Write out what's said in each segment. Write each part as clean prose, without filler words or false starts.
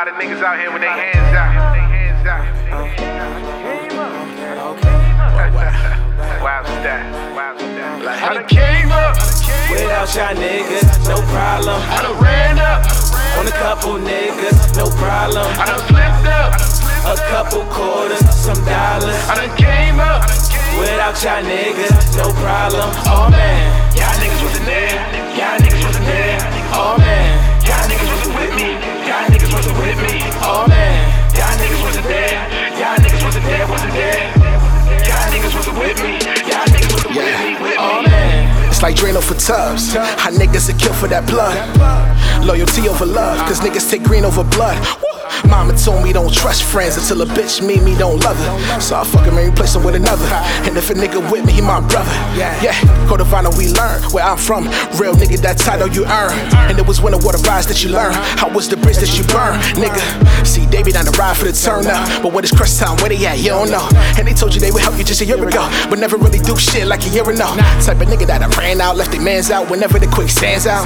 lot of niggas out here with their hands out. Wild stat. Like I done came up without y'all niggas, no problem. I done ran up On a couple niggas, no problem. I done flipped up A couple quarters, some dollars. I done came up Without y'all niggas, no problem. Oh man, y'all niggas wasn't there. Y'all niggas wasn't there. oh man, Y'all niggas wasn't with me. Y'all niggas wasn't with me. oh man, Y'all niggas wasn't there. Y'all niggas wasn't there. Y'all niggas wasn't with me. Y'all niggas wasn't with me. oh man. It's like Drano for Tubbs. How niggas are kill for that blood. Loyalty over love, cause niggas take green over blood. Mama told me don't trust friends until a bitch meet me, don't love her. So I fucking marry, replace him with another. And if a nigga with me, he my brother. Yeah, Code of Honor we learn. Where I'm from, real nigga, that title you earn. And it was when the water rise that you learn. How was the bridge that you burn, nigga? See, they be down the ride for the turn up. But when it's crush time, where they at, you don't know. And they told you they would help you just a year ago, but never really do shit like a year ago. Type of nigga that I ran out, left their mans out whenever the quicksand's out.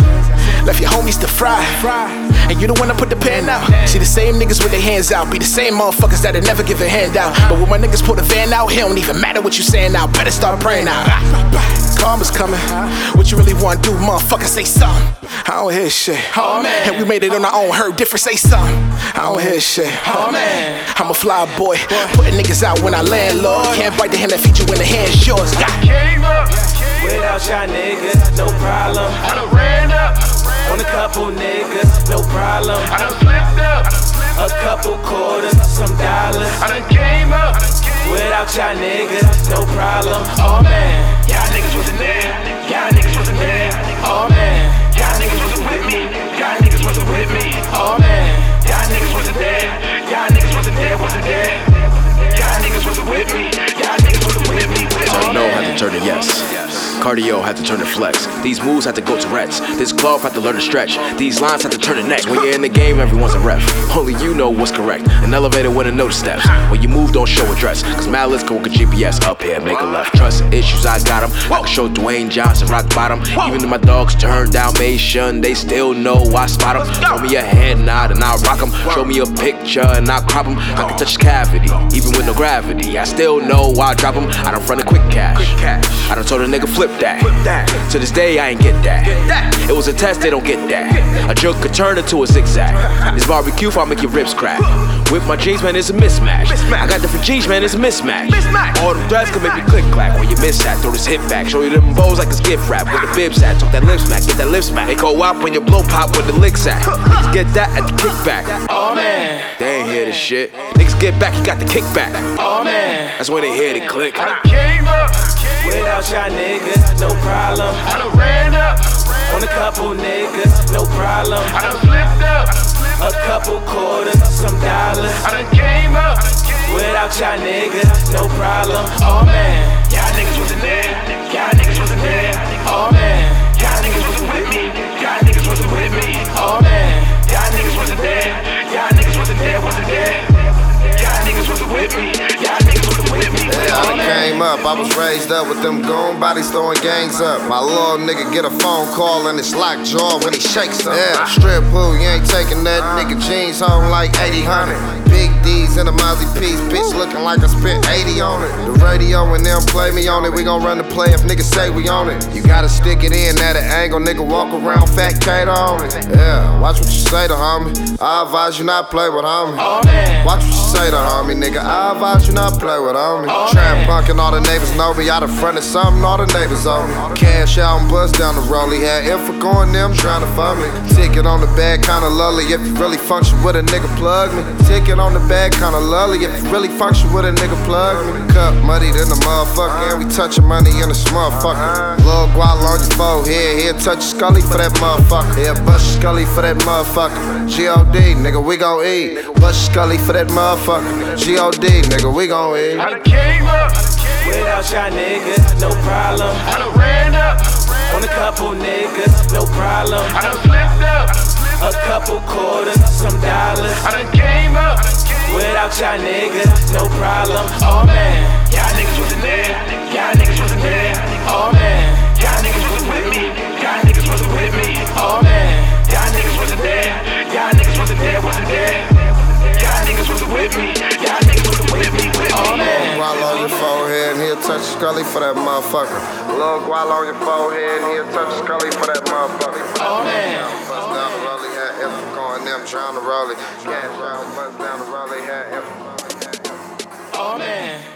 Left your homies to fry, and you the one to put the pen out. See the same niggas with their hands out, be the same motherfuckers that'll never give a hand out. But when my niggas pull the van out, it don't even matter what you saying now. Better start praying now. Karma's coming. What you really wanna do, motherfucker? Say something. I don't hear shit. Oh man, And we made it on our own, heard different. Say something. I don't hear shit. oh man, I'm a fly boy, putting niggas out when I landlord. Can't bite the hand that feed you when the hand's yours. Came up without y'all niggas, no problem. I done ran up On a couple niggas, no problem. I done flipped up A couple quarters, some dollars. I done came up Without y'all niggas, no problem. Oh man, y'all niggas wasn't there. Y'all niggas wasn't there. oh man, Y'all niggas wasn't with me. Y'all niggas wasn't with me. oh man, Y'all niggas wasn't there. Y'all niggas wasn't there. Y'all niggas wasn't with me. Y'all niggas wasn't with me. Turn no had to turn to yes. Cardio had to turn to flex. These moves had to go to Reds. This glove had to learn to stretch. These lines had to turn to next. When you're in the game, everyone's a ref. Only you know what's correct. An elevator with a notice steps. When you move, don't show address. Cause malice go with GPS. Up here, make a left. Trust issues, I got them. I can show Dwayne Johnson rock bottom. Even if my dogs turn down Mason, they still know I spot them. Show me a head nod and I'll rock them. Show me a picture and I'll crop them. I can touch cavity, even with no gravity. I still know I'll drop them. I don't front a quick cash. I done told a nigga flip that. To this day, I ain't get that. It was a test, they don't get that. A joke could turn into a zigzag. This barbecue, I'll make your ribs crack. With my jeans, man, it's a mismatch. I got different jeans, man, it's a mismatch. All the threads can make me click clack. When you miss that, throw this hit back. Show you them bows like it's gift wrap. With the bibs at, talk that lip smack, get that lip smack. They go out when you blow pop with the licks at. Niggas get that at the kickback. oh man, They ain't hear this shit. Niggas get back, you got the kickback. oh man. That's when they hear the click. I done came up Without y'all niggas, no problem. I done ran up On a couple niggas, no problem. I done flipped up A couple quarters, some dollars. I done came up Without y'all niggas, no problem. Oh man, y'all niggas wasn't there. Y'all niggas wasn't there. oh man, Y'all niggas wasn't with me. Y'all niggas wasn't with me. oh man, Y'all niggas wasn't there. Y'all niggas wasn't there. Y'all niggas wasn't with me. Y'all niggas wasn't with me. Yeah, I done came up, I was raised up with them goon bodies throwing gangs up. My little nigga get a phone call and it's locked jaw when he shakes up. Yeah, strip pool, you ain't taking that nigga jeans home like 80-100. Big D's in a Mozzie piece, bitch looking like I spent 80 on it. The radio and them play me on it, we gon' run the play if niggas say we on it. You gotta stick it in at an angle, nigga walk around fat Kate on it. Yeah, watch what you say to homie, I advise you not play with homie. oh man, Watch what you say to homie, nigga, I advise you not play with homie. Tramp punk and all the neighbors know me, I done fronted something, all the neighbors owe me. Cash out and bust down the rollie, had info going them trying to fuck me. Ticket on the bag, kinda lully, if you really function with a nigga, plug me. Ticket on the bag, kinda lully, if you really function with a nigga, plug me. Cup muddied in the motherfucker, and we touchin' money in this motherfucker. Lil' guap on your forehead, here touch your scully for that motherfucker. Yeah, bust your scully for that motherfucker. G.O.D., nigga, we gon' eat. Bust your scully for that motherfucker. G.O.D., nigga, we gon' eat. I done came up without y'all niggas, no problem. I done ran up On a couple niggas, no problem. I done flipped up A couple quarters, some dollars. I done came up Without y'all niggas, no problem. Oh man, y'all niggas wasn't there. Y'all niggas wasn't there. oh man, Y'all niggas wasn't with me. Y'all niggas wasn't with me. oh man, Y'all niggas wasn't there. Y'all niggas wasn't there. touch Scully for that motherfucker. Lil Gual on your forehead, he'll touch Scully for that motherfucker. Oh man. Bust down the rollie, had F on them, trying to roll it. Cash round, bust down the rollie, had F. Oh man.